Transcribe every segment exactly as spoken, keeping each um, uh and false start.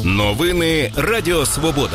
Новини Радіо Свобода.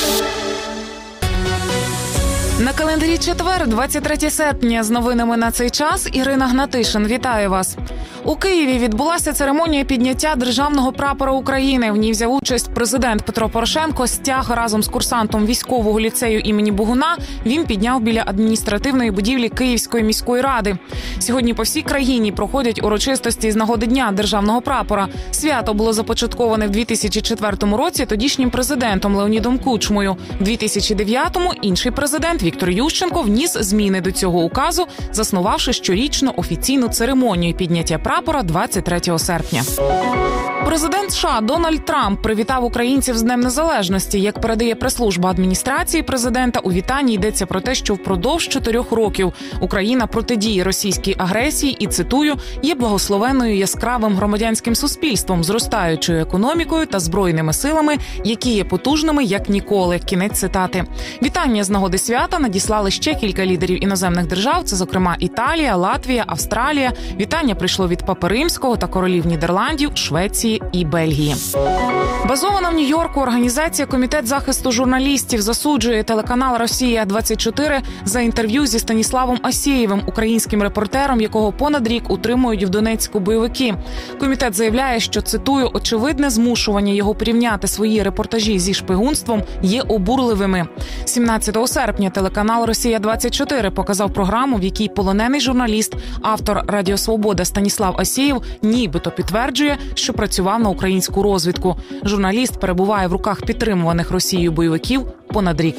На календарі четвер, двадцять третє серпня. З новинами на цей час Ірина Гнатишин. Вітаю вас. У Києві відбулася церемонія підняття державного прапора України. В ній взяв участь президент Петро Порошенко. Стяг разом з курсантом військового ліцею імені Богуна він підняв біля адміністративної будівлі Київської міської ради. Сьогодні по всій країні проходять урочистості з нагоди Дня державного прапора. Свято було започатковане в дві тисячі четвертому році тодішнім президентом Леонідом Кучмою. В дві тисячі дев'ятому інший президент Віктор Ющенко вніс зміни до цього указу, заснувавши щорічну офіційну церемонію підняття прапора двадцять третього серпня. Президент США Дональд Трамп привітав українців з Днем Незалежності. Як передає прес-служба адміністрації президента, у вітанні йдеться про те, що впродовж чотирьох років Україна протидіє російській агресії і, цитую, є благословенною яскравим громадянським суспільством, зростаючою економікою та збройними силами, які є потужними як ніколи. Кінець цитати. Вітання з нагоди свята надіслали ще кілька лідерів іноземних держав, це, зокрема, Італія, Латвія, Австралія. Вітання прийшло від Папи Римського та королів Нідерландів, Швеції і Бельгії. Базована в Нью-Йорку організація «Комітет захисту журналістів» засуджує телеканал «Росія двадцять чотири» за інтерв'ю зі Станіславом Асєєвим, українським репортером, якого понад рік утримують в Донецьку бойовики. Комітет заявляє, що, цитую, очевидне змушування його порівняти свої репортажі зі шпигунством є обурливими. сімнадцятого серпня телеканал «Росія двадцять чотири» показав програму, в якій полонений журналіст, автор «Радіо Свобода» Станіслав Асєєв нібито підтверджує, що працював на українську розвідку. Журналіст перебуває в руках підтримуваних Росією бойовиків понад рік.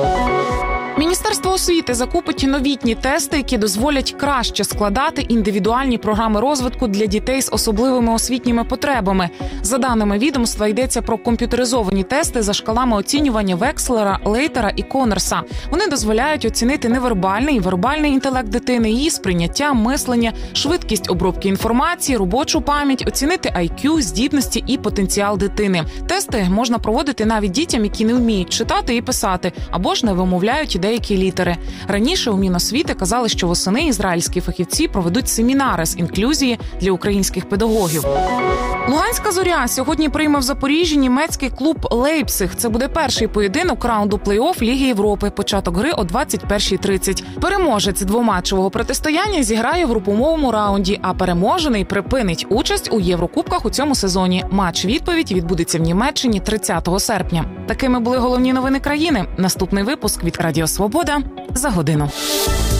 Міністерство освіти закупить новітні тести, які дозволять краще складати індивідуальні програми розвитку для дітей з особливими освітніми потребами. За даними відомства, йдеться про комп'ютеризовані тести за шкалами оцінювання Векслера, Лейтера і Коннорса. Вони дозволяють оцінити невербальний і вербальний інтелект дитини, її сприйняття, мислення, швидкість обробки інформації, робочу пам'ять, оцінити ай к'ю, здібності і потенціал дитини. Тести можна проводити навіть дітям, які не вміють читати і писати, або ж не вимовляють деякі літери. Раніше у Міносвіти казали, що восени ізраїльські фахівці проведуть семінари з інклюзії для українських педагогів. Луганська «Зоря» сьогодні прийме в Запоріжжі німецький клуб «Лейпциг». Це буде перший поєдинок раунду плей-офф Ліги Європи. Початок гри о двадцять першій тридцять. Переможець двоматчевого протистояння зіграє в груповому раунді, а переможений припинить участь у Єврокубках у цьому сезоні. Матч-відповідь відбудеться в Німеччині тридцятого серпня. Такими були головні новини країни. Наступний випуск від Радіо Свобода за годину.